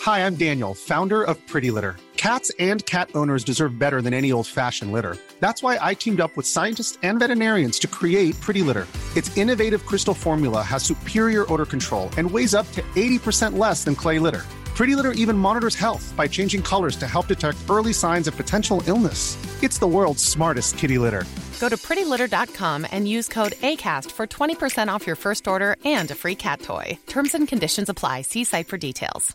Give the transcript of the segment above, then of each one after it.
Hi, I'm Daniel, founder of Pretty Litter. Cats and cat owners deserve better than any old-fashioned litter. That's why I teamed up with scientists and veterinarians to create Pretty Litter. Its innovative crystal formula has superior odor control and weighs up to 80% less than clay litter. Pretty Litter even monitors health by changing colors to help detect early signs of potential illness. It's the world's smartest kitty litter. Go to prettylitter.com and use code ACAST for 20% off your first order and a free cat toy. Terms and conditions apply. See site for details.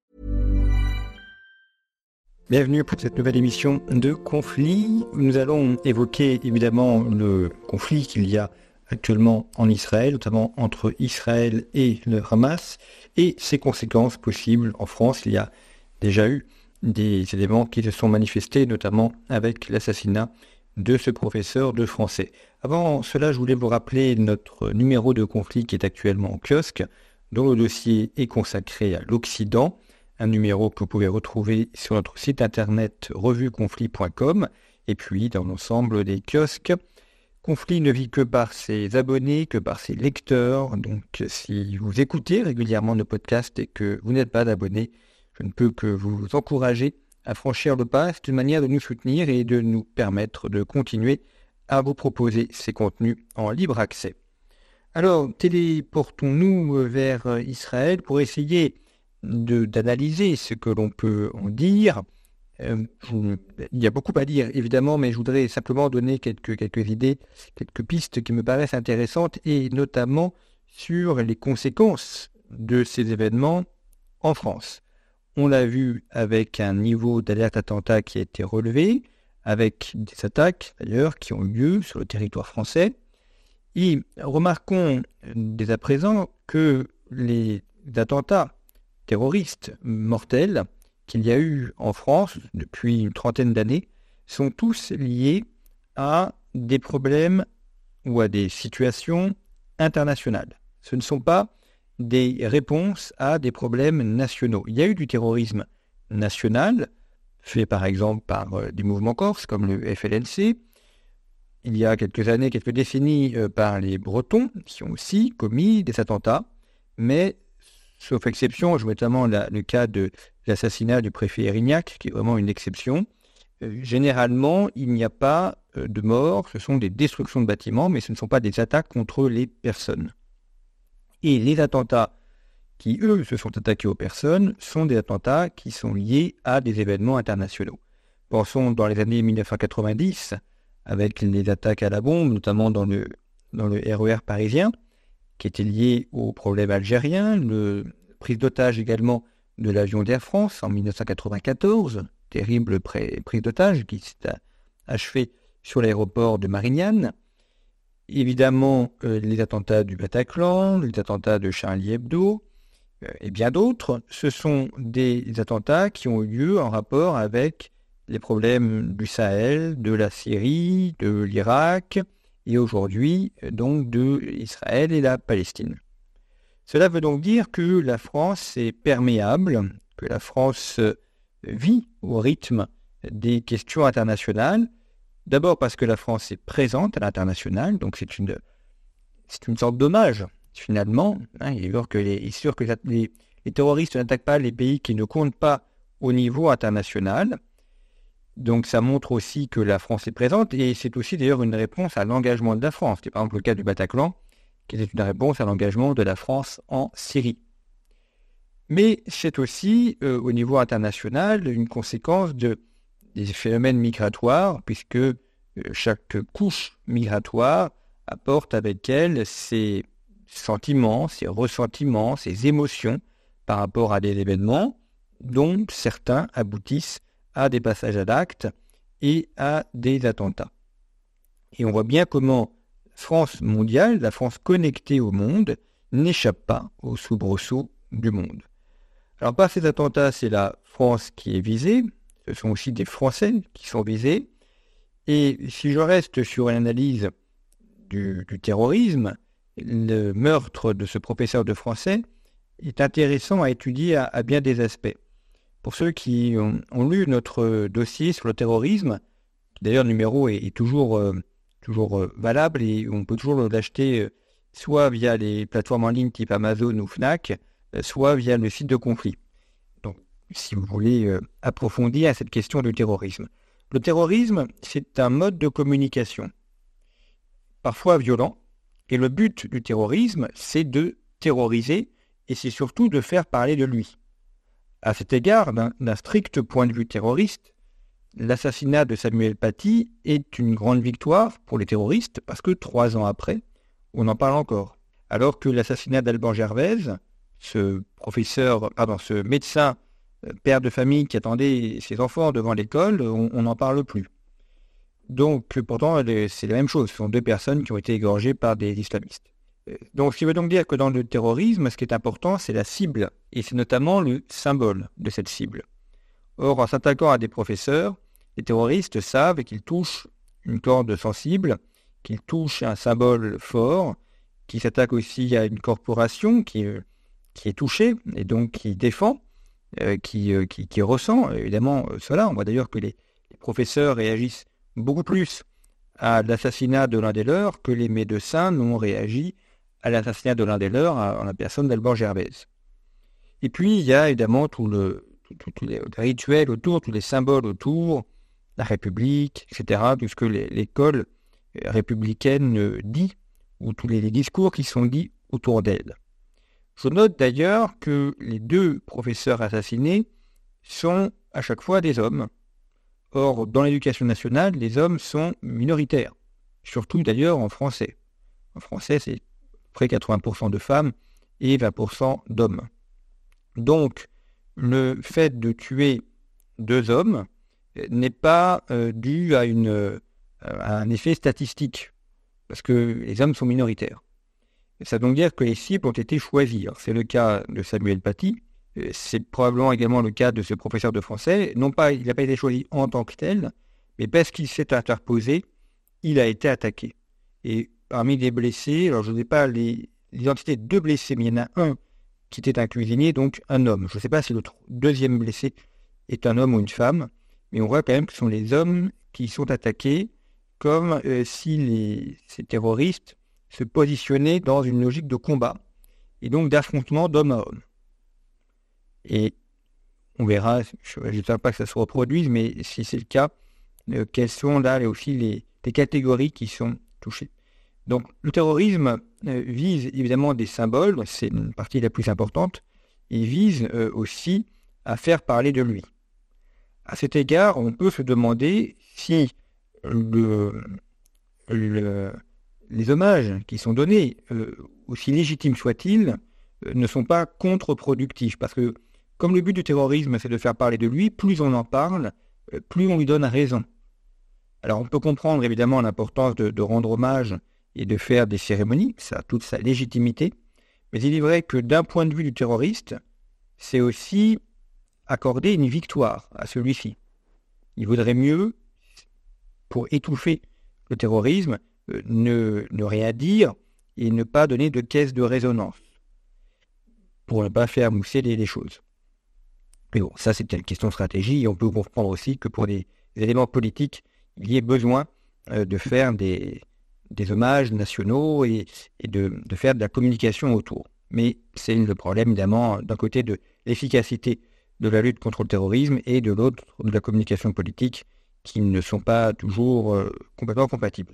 Bienvenue pour cette nouvelle émission de Conflit. Nous allons évoquer évidemment le conflit qu'il y a actuellement en Israël, notamment entre Israël et le Hamas, et ses conséquences possibles en France. Il y a déjà eu des éléments qui se sont manifestés, notamment avec l'assassinat de ce professeur de français. Avant cela, je voulais vous rappeler notre numéro de Conflit qui est actuellement en kiosque, dont le dossier est consacré à l'Occident, un numéro que vous pouvez retrouver sur notre site internet revueconflit.com et puis dans l'ensemble des kiosques. Conflit ne vit que par ses abonnés, que par ses lecteurs. Donc si vous écoutez régulièrement nos podcasts et que vous n'êtes pas abonné, je ne peux que vous encourager à franchir le pas. C'est une manière de nous soutenir et de nous permettre de continuer à vous proposer ces contenus en libre accès. Alors, téléportons-nous vers Israël pour essayer d'analyser ce que l'on peut en dire. Il y a beaucoup à dire, évidemment, mais je voudrais simplement donner quelques idées, quelques pistes qui me paraissent intéressantes, et notamment sur les conséquences de ces événements en France. On l'a vu avec un niveau d'alerte attentat qui a été relevé, avec des attaques, d'ailleurs, qui ont eu lieu sur le territoire français. Et remarquons dès à présent que les attentats terroristes mortels qu'il y a eu en France depuis une trentaine d'années sont tous liés à des problèmes ou à des situations internationales. Ce ne sont pas des réponses à des problèmes nationaux. Il y a eu du terrorisme national, fait par exemple par des mouvements corses comme le FLNC. Il y a quelques années, quelques décennies, par les Bretons qui ont aussi commis des attentats, mais sauf exception, je vois notamment le cas de l'assassinat du préfet Erignac, qui est vraiment une exception. Généralement, il n'y a pas de morts, ce sont des destructions de bâtiments, mais ce ne sont pas des attaques contre les personnes. Et les attentats qui, eux, se sont attaqués aux personnes, sont des attentats qui sont liés à des événements internationaux. Pensons dans les années 1990, avec les attaques à la bombe, notamment dans le RER parisien, qui était lié au problème algérien, la prise d'otage également de l'avion d'Air France en 1994, terrible prise d'otage qui s'est achevée sur l'aéroport de Marignane. Évidemment, les attentats du Bataclan, les attentats de Charlie Hebdo et bien d'autres, ce sont des attentats qui ont eu lieu en rapport avec les problèmes du Sahel, de la Syrie, de l'Irak, et aujourd'hui, donc, de Israël et la Palestine. Cela veut donc dire que la France est perméable, que la France vit au rythme des questions internationales, d'abord parce que la France est présente à l'international, donc c'est une sorte d'hommage, finalement. Il est sûr que les terroristes n'attaquent pas les pays qui ne comptent pas au niveau international. Donc ça montre aussi que la France est présente, et c'est aussi d'ailleurs une réponse à l'engagement de la France. C'est par exemple le cas du Bataclan, qui était une réponse à l'engagement de la France en Syrie. Mais c'est aussi, au niveau international, une conséquence des phénomènes migratoires, puisque chaque couche migratoire apporte avec elle ses sentiments, ses ressentiments, ses émotions par rapport à des événements dont certains aboutissent à des passages à l'acte et à des attentats. Et on voit bien comment France mondiale, la France connectée au monde, n'échappe pas aux soubresauts du monde. Alors par ces attentats, c'est la France qui est visée, ce sont aussi des Français qui sont visés, et si je reste sur une analyse du terrorisme, le meurtre de ce professeur de français est intéressant à étudier à bien des aspects. Pour ceux qui ont lu notre dossier sur le terrorisme, d'ailleurs le numéro est toujours valable et on peut toujours l'acheter soit via les plateformes en ligne type Amazon ou Fnac, soit via le site de Conflit. Donc si vous voulez approfondir cette question du terrorisme. Le terrorisme, c'est un mode de communication, parfois violent, et le but du terrorisme, c'est de terroriser, et c'est surtout de faire parler de lui. À cet égard, d'un strict point de vue terroriste, l'assassinat de Samuel Paty est une grande victoire pour les terroristes, parce que 3 ans après, on en parle encore. Alors que l'assassinat d'Alban Gervaise, ce médecin, père de famille qui attendait ses enfants devant l'école, on n'en parle plus. Donc, pourtant, c'est la même chose. Ce sont 2 personnes qui ont été égorgées par des islamistes. Donc, ce qui veut donc dire que dans le terrorisme, ce qui est important, c'est la cible, et c'est notamment le symbole de cette cible. Or, en s'attaquant à des professeurs, les terroristes savent qu'ils touchent une corde sensible, qu'ils touchent un symbole fort, qu'ils s'attaquent aussi à une corporation qui est touchée, et donc qui défend, qui ressent évidemment cela. On voit d'ailleurs que les professeurs réagissent beaucoup plus à l'assassinat de l'un des leurs que les médecins n'ont réagi à l'assassinat de l'un des leurs en la personne d'Alban Gervaise. Et puis, il y a évidemment tous les rituels autour, tous les symboles autour, la République, etc., tout ce que l'école républicaine dit, ou tous les discours qui sont dits autour d'elle. Je note d'ailleurs que les 2 professeurs assassinés sont à chaque fois des hommes. Or, dans l'éducation nationale, les hommes sont minoritaires, surtout d'ailleurs en français. En français, c'est près 80% de femmes et 20% d'hommes. Donc, le fait de tuer 2 hommes n'est pas dû à un effet statistique, parce que les hommes sont minoritaires. Ça veut donc dire que les cibles ont été choisies. C'est le cas de Samuel Paty, c'est probablement également le cas de ce professeur de français. Non pas, il n'a pas été choisi en tant que tel, mais parce qu'il s'est interposé, il a été attaqué. Et parmi les blessés, alors je ne sais pas l'identité de 2 blessés, mais il y en a un qui était un cuisinier, donc un homme. Je ne sais pas si le 2e blessé est un homme ou une femme, mais on voit quand même que ce sont les hommes qui sont attaqués, comme si ces terroristes se positionnaient dans une logique de combat, et donc d'affrontement d'homme à homme. Et on verra, je n'espère pas que ça se reproduise, mais si c'est le cas, quelles sont là aussi les catégories qui sont touchées. Donc le terrorisme vise évidemment des symboles, c'est une partie la plus importante, il vise aussi à faire parler de lui. À cet égard, on peut se demander si les hommages qui sont donnés, aussi légitimes soient-ils, ne sont pas contre-productifs. Parce que comme le but du terrorisme, c'est de faire parler de lui, plus on en parle, plus on lui donne raison. Alors on peut comprendre évidemment l'importance de rendre hommage et de faire des cérémonies, ça a toute sa légitimité, mais il est vrai que d'un point de vue du terroriste, c'est aussi accorder une victoire à celui-ci. Il vaudrait mieux, pour étouffer le terrorisme, ne rien dire et ne pas donner de caisse de résonance, pour ne pas faire mousser les choses. Mais bon, ça c'est une question de stratégie, et on peut comprendre aussi que pour des éléments politiques, il y ait besoin de faire des hommages nationaux et de faire de la communication autour. Mais c'est le problème évidemment d'un côté de l'efficacité de la lutte contre le terrorisme et de l'autre de la communication politique qui ne sont pas toujours complètement compatibles.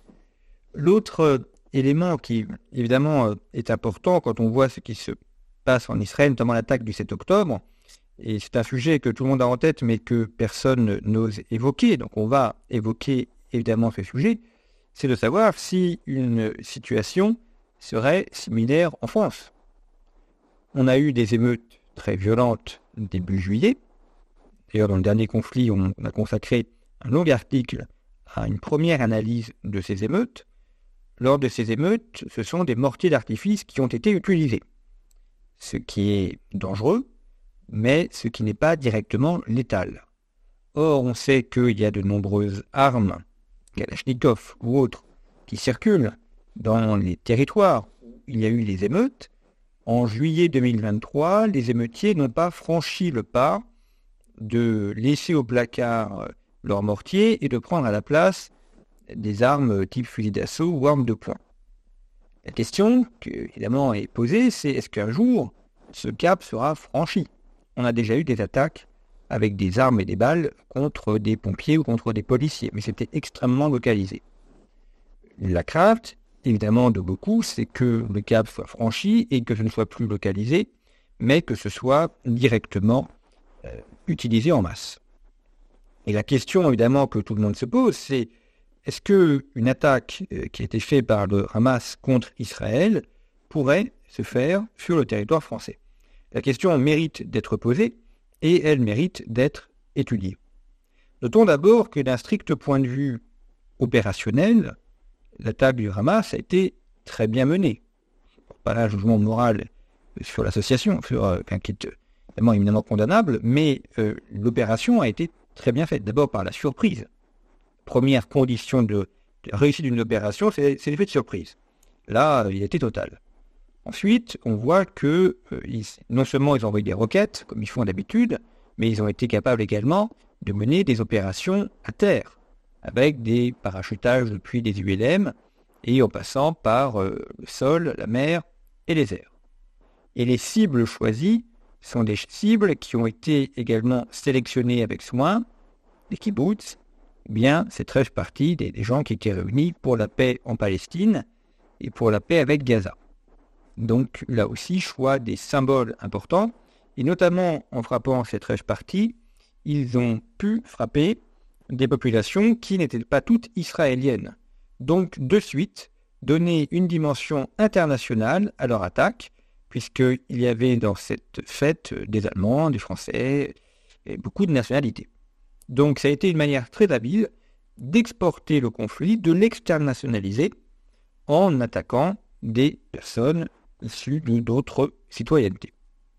L'autre élément qui évidemment est important quand on voit ce qui se passe en Israël, notamment l'attaque du 7 octobre, et c'est un sujet que tout le monde a en tête mais que personne n'ose évoquer, donc on va évoquer évidemment ce sujet, c'est de savoir si une situation serait similaire en France. On a eu des émeutes très violentes début juillet. D'ailleurs, dans le dernier conflit, on a consacré un long article à une première analyse de ces émeutes. Lors de ces émeutes, ce sont des mortiers d'artifice qui ont été utilisés. Ce qui est dangereux, mais ce qui n'est pas directement létal. Or, on sait qu'il y a de nombreuses armes, Kalachnikov ou autres, qui circulent dans les territoires où il y a eu les émeutes. En juillet 2023, les émeutiers n'ont pas franchi le pas de laisser au placard leurs mortiers et de prendre à la place des armes type fusil d'assaut ou armes de poing. La question qui évidemment est posée, c'est est-ce qu'un jour ce cap sera franchi? on a déjà eu des attaques avec des armes et des balles contre des pompiers ou contre des policiers, mais c'était extrêmement localisé. La crainte, évidemment, de beaucoup, c'est que le cap soit franchi et que ce ne soit plus localisé, mais que ce soit directement utilisé en masse. Et la question, évidemment, que tout le monde se pose, c'est est-ce qu'une attaque qui a été faite par le Hamas contre Israël pourrait se faire sur le territoire français? La question mérite d'être posée et elle mérite d'être étudiée. Notons d'abord que d'un strict point de vue opérationnel, l'attaque du Hamas a été très bien menée. Pas un jugement moral sur l'association, qui est évidemment condamnable, mais l'opération a été très bien faite. D'abord par la surprise. Première condition de réussite d'une opération, c'est l'effet de surprise. Là, il était total. Ensuite, on voit que non seulement ils ont envoyé des roquettes, comme ils font d'habitude, mais ils ont été capables également de mener des opérations à terre, avec des parachutages depuis des ULM, et en passant par le sol, la mer et les airs. Et les cibles choisies sont des cibles qui ont été également sélectionnées avec soin, les kibbutz, bien, c'est très partie des gens qui étaient réunis pour la paix en Palestine et pour la paix avec Gaza. Donc là aussi, choix des symboles importants, et notamment en frappant cette rêche partie, ils ont pu frapper des populations qui n'étaient pas toutes israéliennes. Donc de suite, donner une dimension internationale à leur attaque, puisqu'il y avait dans cette fête des Allemands, des Français, et beaucoup de nationalités. Donc ça a été une manière très habile d'exporter le conflit, de l'externationaliser en attaquant des personnes issues d'autres citoyennetés.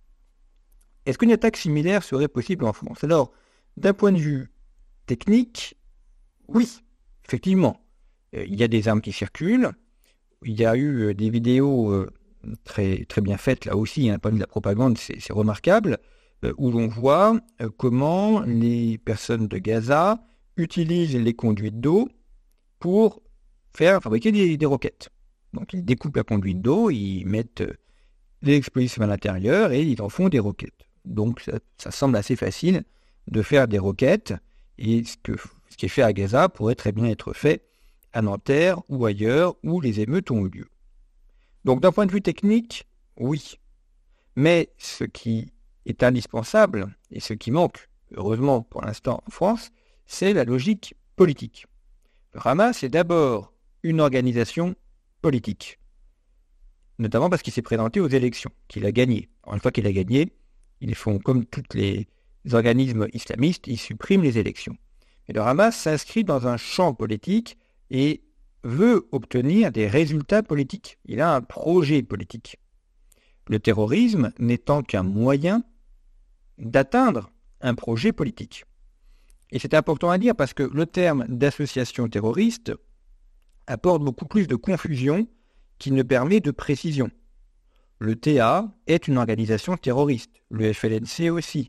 Est-ce qu'une attaque similaire serait possible en France? Alors, d'un point de vue technique, oui, effectivement. Il y a des armes qui circulent, il y a eu des vidéos très, très bien faites là aussi, point de vue de la propagande, c'est remarquable, où l'on voit comment les personnes de Gaza utilisent les conduites d'eau pour fabriquer des roquettes. Donc ils découpent la conduite d'eau, ils mettent des explosifs à l'intérieur et ils en font des roquettes. Donc ça semble assez facile de faire des roquettes, et ce qui est fait à Gaza pourrait très bien être fait à Nanterre ou ailleurs où les émeutes ont eu lieu. Donc d'un point de vue technique, oui. Mais ce qui est indispensable, et ce qui manque, heureusement pour l'instant en France, c'est la logique politique. Le Hamas est d'abord une organisation politique, notamment parce qu'il s'est présenté aux élections, qu'il a gagné. Alors, une fois qu'il a gagné, ils font comme tous les organismes islamistes, ils suppriment les élections. Mais le Hamas s'inscrit dans un champ politique et veut obtenir des résultats politiques. Il a un projet politique. Le terrorisme n'étant qu'un moyen d'atteindre un projet politique. Et c'est important à dire parce que le terme d'association terroriste apporte beaucoup plus de confusion qu'il ne permet de précision. Le TA est une organisation terroriste, le FLNC aussi,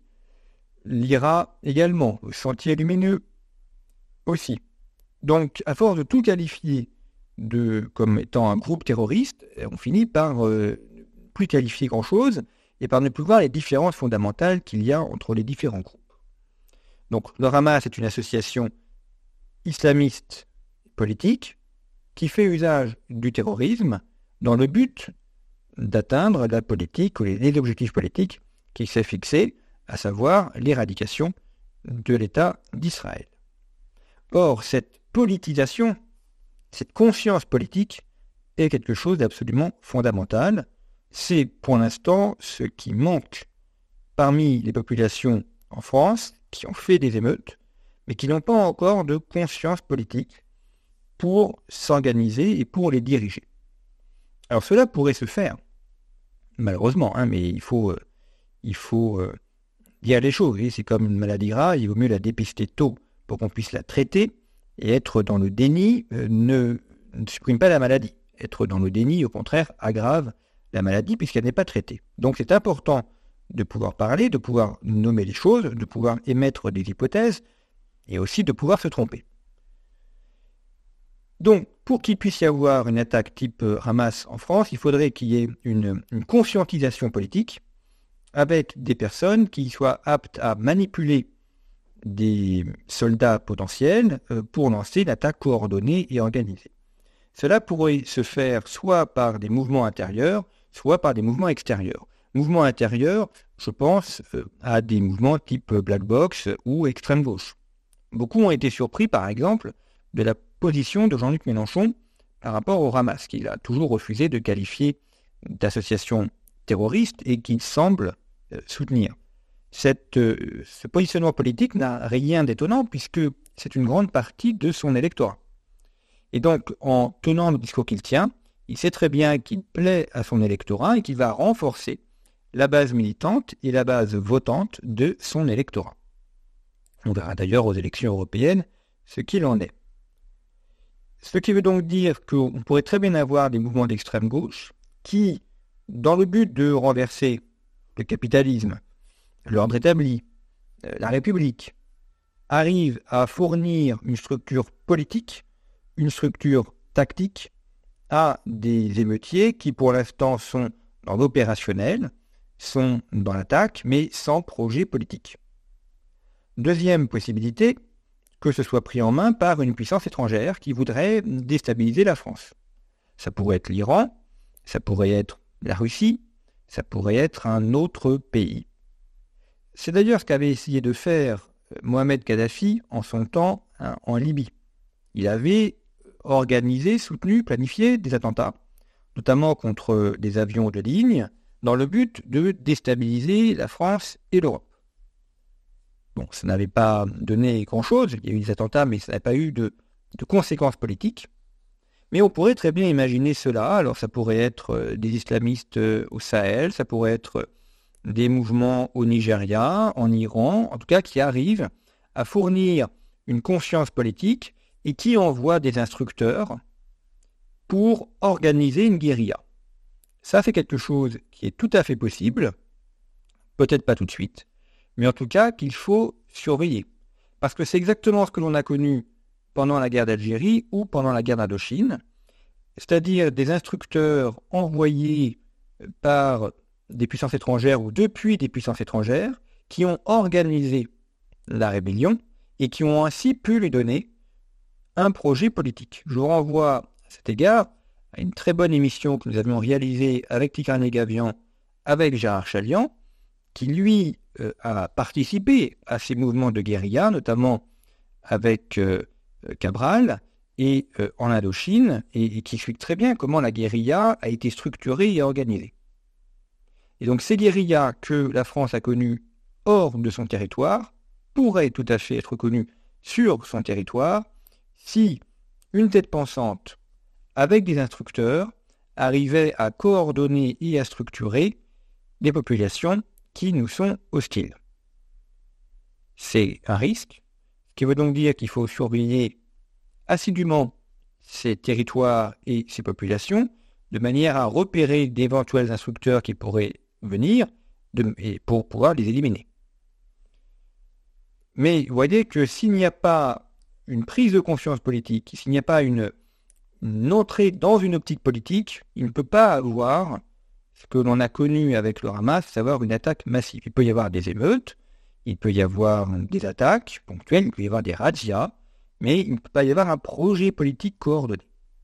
l'IRA également, le Sentier Lumineux aussi. Donc, à force de tout qualifier comme étant un groupe terroriste, on finit par ne plus qualifier grand-chose et par ne plus voir les différences fondamentales qu'il y a entre les différents groupes. Donc, le Hamas est une association islamiste politique qui fait usage du terrorisme dans le but d'atteindre la politique ou les objectifs politiques qu'il s'est fixés, à savoir l'éradication de l'État d'Israël. Or, cette politisation, cette conscience politique est quelque chose d'absolument fondamental. C'est pour l'instant ce qui manque parmi les populations en France qui ont fait des émeutes, mais qui n'ont pas encore de conscience politique pour s'organiser et pour les diriger. Alors cela pourrait se faire, malheureusement, mais il faut dire les choses. C'est comme une maladie grave, il vaut mieux la dépister tôt pour qu'on puisse la traiter, et être dans le déni ne supprime pas la maladie. Être dans le déni, au contraire, aggrave la maladie puisqu'elle n'est pas traitée. Donc c'est important de pouvoir parler, de pouvoir nommer les choses, de pouvoir émettre des hypothèses, et aussi de pouvoir se tromper. Donc, pour qu'il puisse y avoir une attaque type Hamas en France, il faudrait qu'il y ait une conscientisation politique, avec des personnes qui soient aptes à manipuler des soldats potentiels pour lancer une attaque coordonnée et organisée. Cela pourrait se faire soit par des mouvements intérieurs, soit par des mouvements extérieurs. Mouvements intérieurs, je pense à des mouvements type Black Box ou extrême gauche. Beaucoup ont été surpris, par exemple, de la position de Jean-Luc Mélenchon par rapport au Hamas, qu'il a toujours refusé de qualifier d'association terroriste et qu'il semble soutenir. Ce positionnement politique n'a rien d'étonnant puisque c'est une grande partie de son électorat. Et donc, en tenant le discours qu'il tient, il sait très bien qu'il plaît à son électorat et qu'il va renforcer la base militante et la base votante de son électorat. On verra d'ailleurs aux élections européennes ce qu'il en est. Ce qui veut donc dire qu'on pourrait très bien avoir des mouvements d'extrême gauche qui, dans le but de renverser le capitalisme, l'ordre établi, la République, arrivent à fournir une structure politique, une structure tactique à des émeutiers qui pour l'instant sont dans l'opérationnel, sont dans l'attaque, mais sans projet politique. Deuxième possibilité, que ce soit pris en main par une puissance étrangère qui voudrait déstabiliser la France. Ça pourrait être l'Iran, ça pourrait être la Russie, ça pourrait être un autre pays. C'est d'ailleurs ce qu'avait essayé de faire Mohamed Kadhafi en son temps en Libye. Il avait organisé, soutenu, planifié des attentats, notamment contre des avions de ligne, dans le but de déstabiliser la France et l'Europe. Bon, ça n'avait pas donné grand-chose, il y a eu des attentats, mais ça n'a pas eu de conséquences politiques. Mais on pourrait très bien imaginer cela. Alors ça pourrait être des islamistes au Sahel, ça pourrait être des mouvements au Nigeria, en Iran, en tout cas qui arrivent à fournir une conscience politique et qui envoient des instructeurs pour organiser une guérilla. Ça, c'est quelque chose qui est tout à fait possible, peut-être pas tout de suite, mais en tout cas qu'il faut surveiller. Parce que c'est exactement ce que l'on a connu pendant la guerre d'Algérie ou pendant la guerre d'Indochine, c'est-à-dire des instructeurs envoyés par des puissances étrangères ou depuis des puissances étrangères qui ont organisé la rébellion et qui ont ainsi pu lui donner un projet politique. Je vous renvoie à cet égard à une très bonne émission que nous avions réalisée avec Tigran Negavian, avec Gérard Chalian, qui lui a participé à ces mouvements de guérilla, notamment avec Cabral et en Indochine, et qui explique très bien comment la guérilla a été structurée et organisée. Et donc ces guérillas que la France a connues hors de son territoire pourraient tout à fait être connues sur son territoire si une tête pensante avec des instructeurs arrivait à coordonner et à structurer des populations qui nous sont hostiles. C'est un risque, ce qui veut donc dire qu'il faut surveiller assidûment ces territoires et ces populations de manière à repérer d'éventuels instructeurs qui pourraient venir et pour pouvoir les éliminer. Mais vous voyez que s'il n'y a pas une prise de conscience politique, s'il n'y a pas une entrée dans une optique politique, il ne peut pas avoir ce que l'on a connu avec le Hamas, savoir une attaque massive. Il peut y avoir des émeutes, il peut y avoir des attaques ponctuelles, il peut y avoir des razzias, mais il ne peut pas y avoir un projet politique coordonné.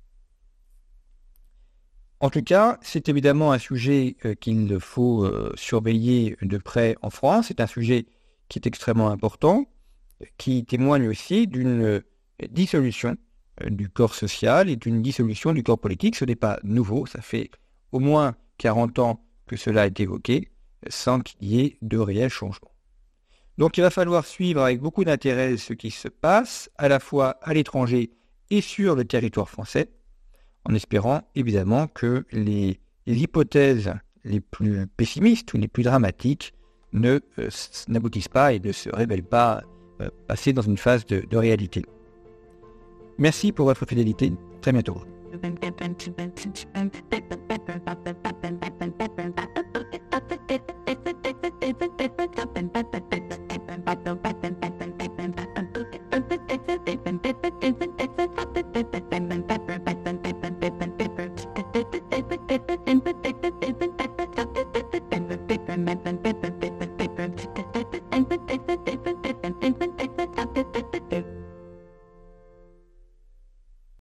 En tout cas, c'est évidemment un sujet qu'il faut surveiller de près en France. C'est un sujet qui est extrêmement important, qui témoigne aussi d'une dissolution du corps social et d'une dissolution du corps politique. Ce n'est pas nouveau, ça fait au moins 40 ans que cela est évoqué, sans qu'il y ait de réels changements. Donc il va falloir suivre avec beaucoup d'intérêt ce qui se passe, à la fois à l'étranger et sur le territoire français, en espérant évidemment que les hypothèses les plus pessimistes ou les plus dramatiques n'aboutissent pas et ne se révèlent pas passer dans une phase de réalité. Merci pour votre fidélité. Très bientôt. Pepper.